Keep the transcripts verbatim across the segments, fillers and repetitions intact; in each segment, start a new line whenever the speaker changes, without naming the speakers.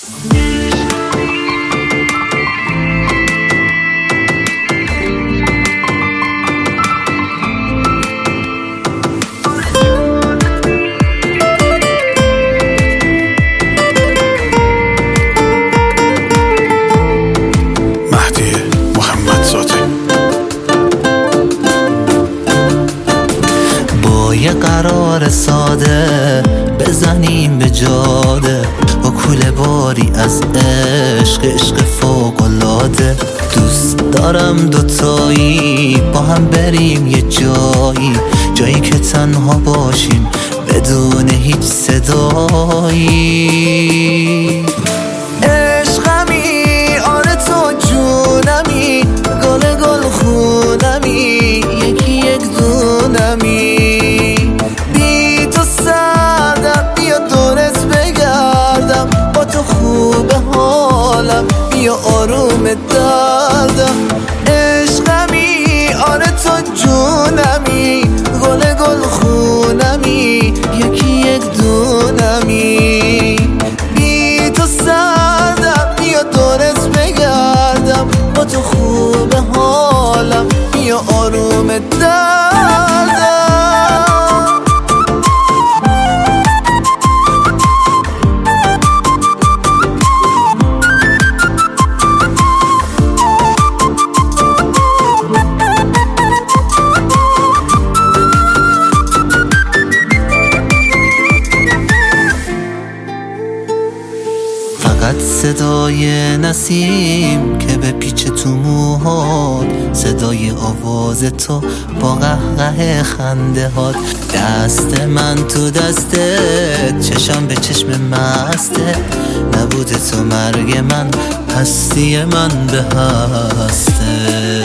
یه قرار ساده بزنیم به جاده با کوله باری از عشق، عشق فوق‌العاده. دوست دارم دوتایی با هم بریم یه جایی، جایی که تنها باشیم بدون هیچ صدایی. عشقمی آره تو جونمی، گل گل خونمی، یکی یک دونمی. یا آروم دردم، عشقمی آره تو جونمی، گل گل خونمی، یکی یک دونمی. بی تو سردم یا دورت بگردم، با تو خوب حالم یا آروم دردم. صدای نسیم که به پیچ تو موهات، صدای آواز تو با قهقه خنده هات. دست من تو دستت، چشم به چشم مسته، نبود تو مرگ من، هستی من به هسته.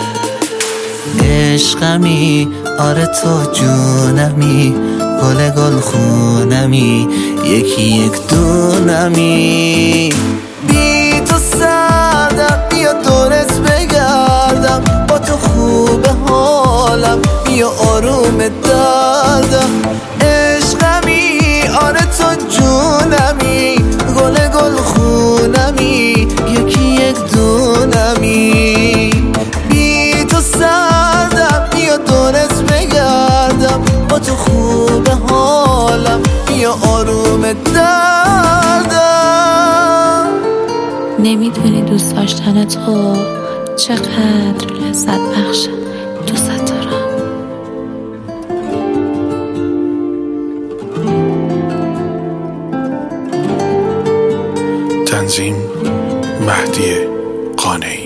عشقمی آره تو جونمی، گل گل خونمی، یکی یک دونمی. بی تو سردم بیا دورت بگردم، با تو خوب حالم بیا آروم دردم. عشقمی آره تو جونمی، گل گل خونمی، یکی یک دونمی. بی تو سردم بیا دورت بگردم، با تو خوب حالم یا آروم دردم.
نمیدونی دوست داشتن تو چقدر لذت بخشه. دوست دارم.
تنظیم مهدی قانعی.